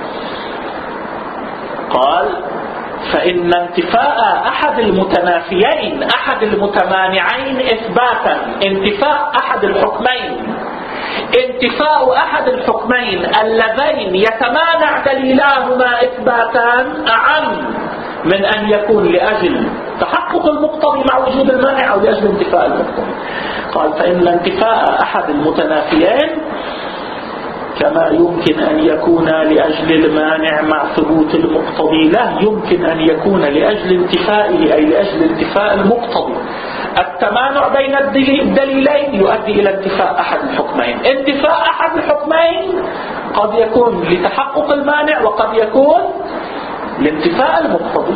قال فإن انتفاء أحد المتنافيين أحد المتمانعين إثباتا، انتفاء أحد الحكمين، انتفاء أحد الحكمين اللذين يتمانع دليلاهما إثباتا أعم من أن يكون لأجل تحقق المقتضي مع وجود المانع أو لأجل انتفاء المقتضي. قال فإن انتفاء أحد المتنافيين كما يمكن أن يكون لأجل المانع مع ثبوت المقتضي لا يمكن أن يكون لأجل انتفائه أي لأجل انتفاء المقتضي. التمانع بين الدليلين يؤدي إلى انتفاء أحد الحكمين. انتفاء أحد الحكمين قد يكون لتحقق المانع وقد يكون لانتفاء المقتضي.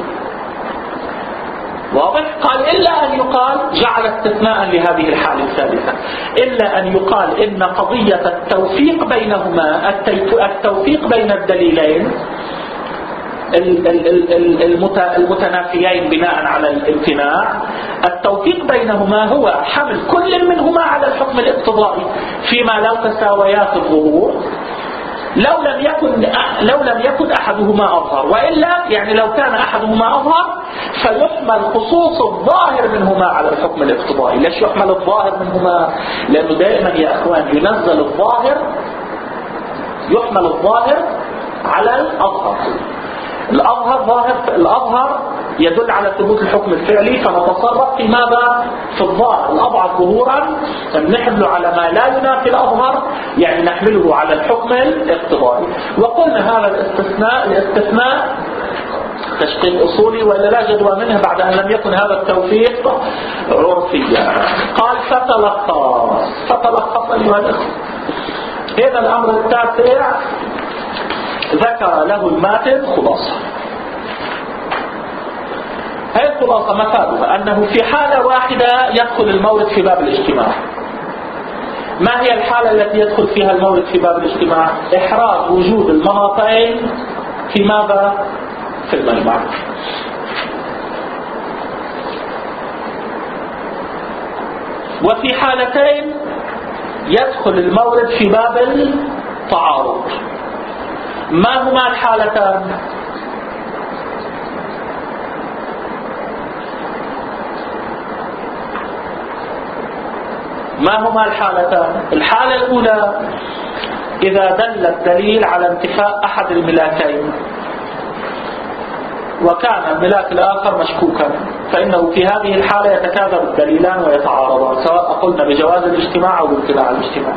واضح؟ قال إلا أن يقال جعل استثناء لهذه الحالة الثالثة، إلا أن يقال إن قضية التوفيق بينهما التوفيق بين الدليلين المتنافيين بناء على الامتناع، التوفيق بينهما هو حمل كل منهما على الحكم الاقتضائي فيما لو تساويا في الظهور، لو لم يكن أحدهما أظهر، وإلا يعني لو كان أحدهما أظهر فيحمل خصوص الظاهر منهما على الحكم الاقتضائي. ليش يحمل الظاهر منهما؟ لأنه دائما يا أخوان ينزل الظاهر، يحمل الظاهر على الأظهر. الأظهر يدل على ثبوت الحكم الفعلي، فنتصرف في ماذا؟ في الظاهر. الأضعف ظهورا نحمله على ما لا ينافي الأظهر، يعني نحمله على الحكم الاقتضائي. وقلنا هذا الاستثناء تشقيق أصولي وإلا لا جدوى منه بعد أن لم يكن هذا التوفيق عرفيا. قال فتلخص أيها الأخوة. هذا الأمر التاسع ذكر له الماتن خلاصة. هذه الخلاصة مفادها أنه في حالة واحدة يدخل المورد في باب الاجتماع. ما هي الحالة التي يدخل فيها المورد في باب الاجتماع؟ إحراز وجود المناطين في ماذا؟ في المجمع. وفي حالتين يدخل المورد في باب التعارض. ما هما الحالتان؟ الحالة الأولى إذا دل الدليل على انتفاء أحد الملاكين وكان الملاك الآخر مشكوكا، فإنه في هذه الحالة يتكاذب الدليلان ويتعارضان، سواء قلنا بجواز الاجتماع أو بامتناع الاجتماع.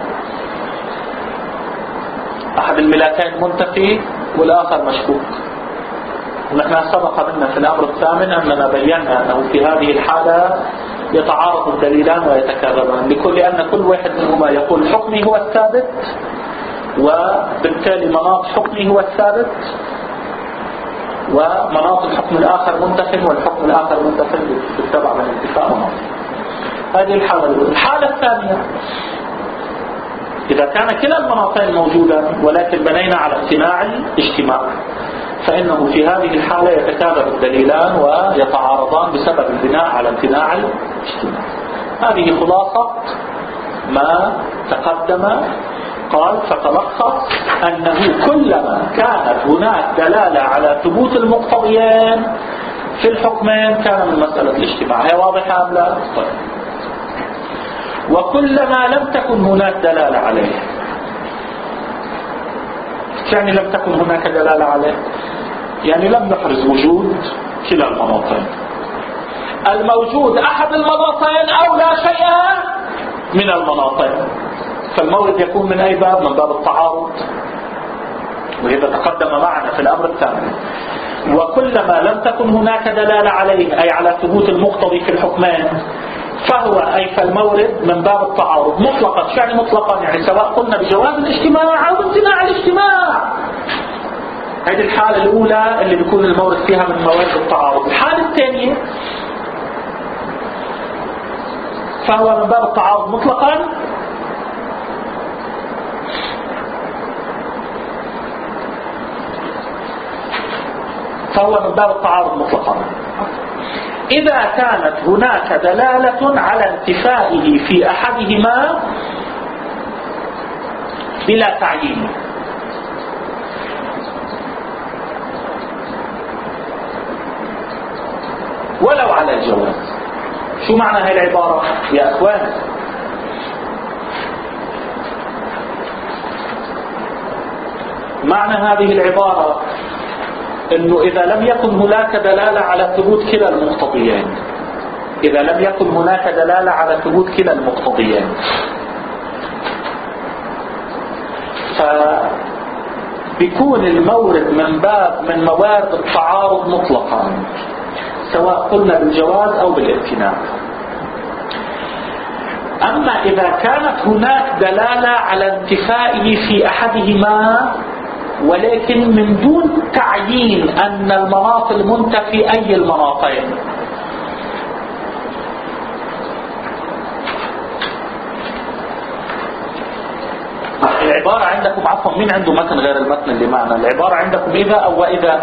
أحد الملاكين منتفي والآخر مشكوك. ونحن سبق منا في الأمر الثامن أننا بينا أنه في هذه الحالة يتعارض الدليلان ويتكاذبان، لأن كل واحد منهما يقول حكمي هو الثابت، وبالتالي مناط حكمي هو الثابت، ومناط الحكم الآخر منتفي والحكم الآخر منتفي بالتبع من انتفاء مناط. هذه الحالة الأولى. الحالة الثانية إذا كان كلا المناطين موجودا ولكن بنينا على امتناع الاجتماع، فإنه في هذه الحالة يتكاذب الدليلان ويتعارضان بسبب البناء على امتناع الاجتماع. هذه خلاصة ما تقدم. قال فتلخص أنه كلما كانت هناك دلالة على ثبوت المقتضيين في الحكمين كان من مسألة الاجتماع. هي واضحة أم لا؟ طيب. وكلما لم تكن هناك دلالة عليه، يعني لم تكن هناك دلالة عليه يعني لم نحرز وجود كلا المناطين، الموجود أحد المناطين أو لا شيء من المناطين، فالمورد يكون من أي باب؟ من باب التعارض، وهذا تقدم معنا في الأمر الثاني. وكلما لم تكن هناك دلالة عليه أي على ثبوت المقتضي في الحكمين فهو أي فالمورد من باب التعارض مطلقا. يعني مطلقا يعني سواء قلنا بجواز الاجتماع أو بامتناع الاجتماع. هذه الحالة الأولى اللي بيكون المورد فيها من موارد التعارض. الحالة الثانية فهو من باب التعارض مطلقا إذا كانت هناك دلالة على انتفائه في أحدهما بلا تعيين، ولو على الجواز. شو معنى هاي العبارة يا أخوان؟ معنى هذه العبارة انه اذا لم يكن هناك دلالة على ثبوت كلا المقتضيين، اذا لم يكن هناك دلالة على ثبوت كلا المقتضيين، فبيكون المورد من موارد التعارض مطلقا، سواء قلنا بالجواز او بالامتناع. اما اذا كانت هناك دلالة على انتفائه في احدهما ولكن من دون تعيين ان المناط المنتفي اي المناطين، العبارة عندكم عفوا مين عنده متن غير المتن اللي معنا؟ العبارة عندكم إذا أو وإذا؟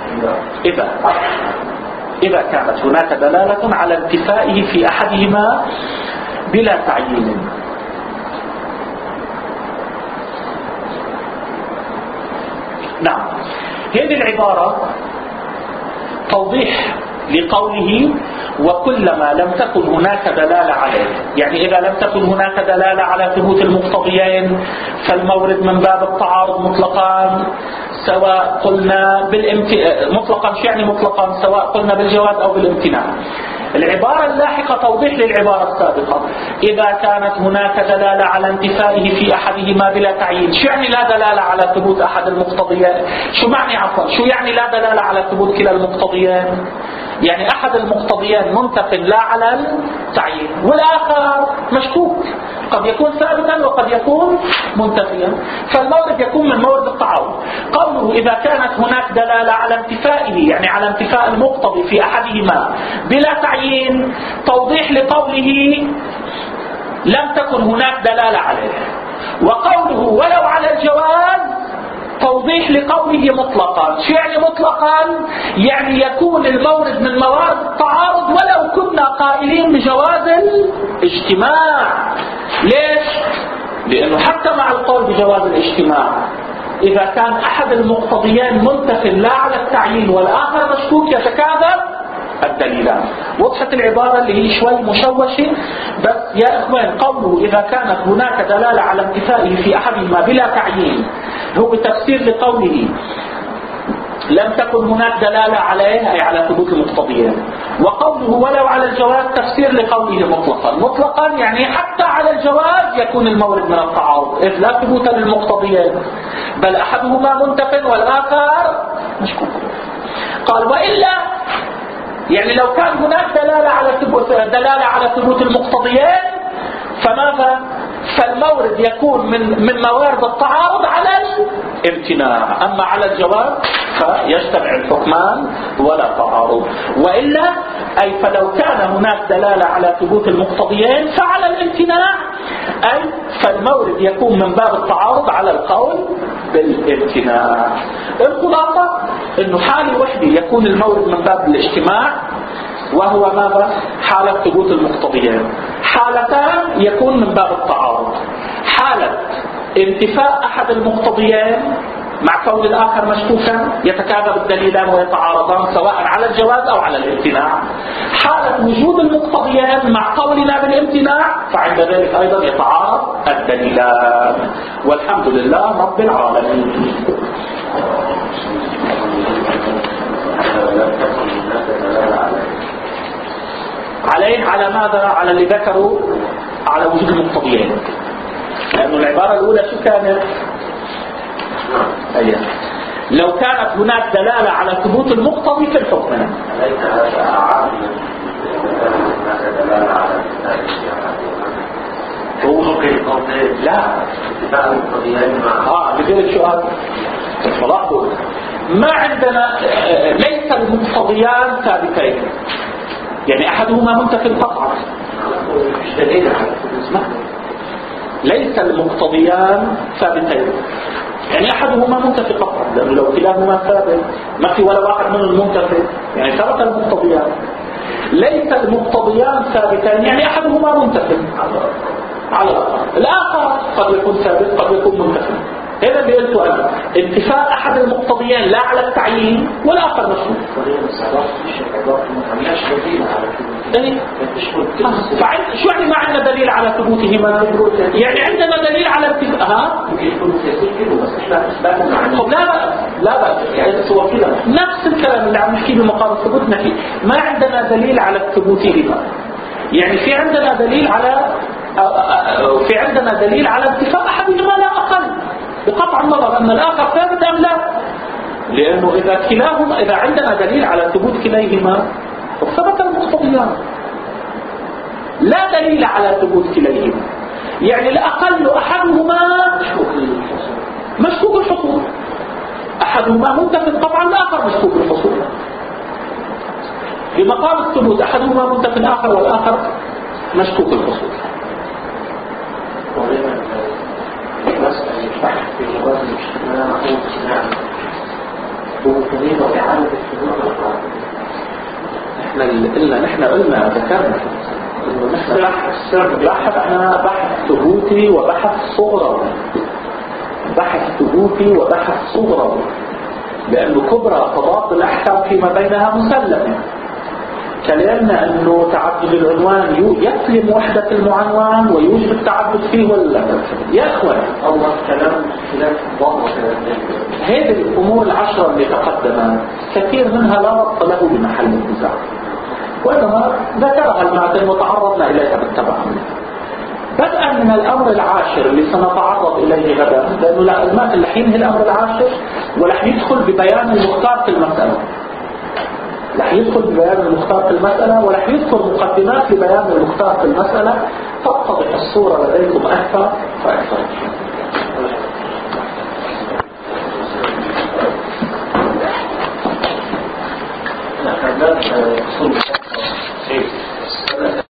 إذا كانت هناك دلالة على انتفائه في أحدهما بلا تعيين. نعم، هذه العبارة توضيح لقوله وكلما لم تكن هناك دلالة عليه، يعني إذا لم تكن هناك دلالة على ثبوت المقتضيين فالمورد من باب التعارض مطلقا، سواء قلنا مطلقا شو يعني مطلقا؟ سواء قلنا بالجواز أو بالامتناع. العبارة اللاحقة توضيح للعبارة السابقة، إذا كانت هناك دلالة على انتفائه في أحدهما بلا تعيين. شو يعني لا دلالة على ثبوت أحد المقتضيين؟ شو يعني لا دلالة على ثبوت كلا المقتضيين؟ يعني أحد المقتضيين منتف لا على التعيين والآخر مشكوك، قد يكون ثابتا وقد يكون منتفيا، فالمورد يكون من مورد التعارض. قوله إذا كانت هناك دلالة على انتفائه، يعني على انتفاء المقتضي في أحدهما بلا تعيين، توضيح لقوله لم تكن هناك دلالة عليه. وقوله ولو على الجواز توضيح لقوله مطلقا. شو يعني مطلقا؟ يعني يكون المورد من موارد التعارض ولو كنا قائلين بجواز الاجتماع. ليش؟ لأنه حتى مع القول بجواز الاجتماع إذا كان أحد المقتضيين منتف لا على التعيين والآخر مشكوك يتكاذب الدليلان. وضحت العبارة اللي هي شوي مشوشة، بس يا إخوان قوله إذا كانت هناك دلالة على انتفائه في أحدهما بلا تعيين هو بتفسير لقوله لم تكن هناك دلالة عليه، أي على ثبوت المقتضيين. وقوله ولو على الجواز تفسير لقوله مطلقا. مطلقا يعني حتى على الجواز يكون المورد من التعارض، إذ لا ثبوت للمقتضيين بل أحدهما منتف والآخر مشكوك. قال وإلا يعني لو كان هناك دلالة على ثبوت المقتضيين فماذا؟ فالمورد يكون من موارد التعارض على الامتناع، أما على الجواز فيجتمع الحكمان ولا تعارض. وإلا أي فلو كان هناك دلالة على ثبوت المقتضيين فعلى الامتناع، أي فالمورد يكون من باب التعارض على القول بالامتناع. الخلاصة إنه حالة وحدة يكون المورد من باب الاجتماع وهو ماذا؟ حالة ثبوت المقتضيين. حالتان يكون من باب التعارض، حالة انتفاء أحد المقتضيين مع كون الآخر مشكوكا يتكاذب الدليلان ويتعارضان سواء على الجواز أو على الامتناع. حالة وجود المقتضيين مع قولنا بالامتناع فعند ذلك أيضا يتعارض الدليلان. والحمد لله رب العالمين. عليه على ماذا؟ على اللي ذكروا على وجود المقتضيين، لأن العبارة الأولى شو كانت؟ أيه. لو كانت هناك دلالة على ثبوت المقتضي في الحكم لا لذلك سؤال فلاحظوا ما عندنا ليس المقتضيان ثابتين، يعني أحدهما منتفي قطعا، ليس المقتضيان ثابتين، يعني أحدهما منتفي قطعا، لأنه لو كلاهما ثابت ما في ولا واحد من المنتفي يعني ثبت المقتضيان. ليس المقتضيان ثابتين يعني أحدهما منتفي على الآخر، قد يكون ثابت قد يكون منتفي. هذا اللي قلته أنا، انتفاء أحد المقتضيين لا على التعيين والآخر مشروط. شو يعني ما عندنا دليل على ثبوتهما؟ يعني عندنا دليل على اتفاقها. طب لا لا بأس هو كده نفس الكلام اللي عم نحكيه بمقام الثبوت نحكي ما عندنا دليل على الثبوت هنا. يعني في عندنا دليل على انتفاء أحدهما لا أقل بقطع النظر أن الآخر ثابت أم لا، لأنه إذا عندنا دليل على ثبوت كليهما ثبت المقتضيان. لا دليل على ثبوت كليهما، يعني الأقل أحدهما مشكوك الحصول، أحدهما منتفي قطعا الآخر مشكوك الحصول. بمقام الثبوت أحدهما منتفي الآخر والآخر مشكوك الحصول. نحن قلنا ذكرنا انه نحن بحث ثبوتي وبحث صغرى، لأنه كبرى تضاد الأحكام فيما بينها مسلمة. كلامنا أنه تعدد العنوان يسلم وحدة المعنوان ويوجب التعدد فيه ولا يا أخوان الله كلام خلاف ظاهر. هذه الأمور العشرة اللي تقدمت كثير منها لا ربط له بمحل النزاع، وإنما ذكرها المعتن وتعرضنا إليها بالتبع. بدءا من الأمر العاشر اللي سنتعرض إليه غدا، لأنه المات رح ينهي الأمر العاشر ورح يدخل ببيان المختار في المسألة، ورح يذكر مقدمات لبيان المختار في المسألة، تتضح الصورة لديكم أكثر فأكثر.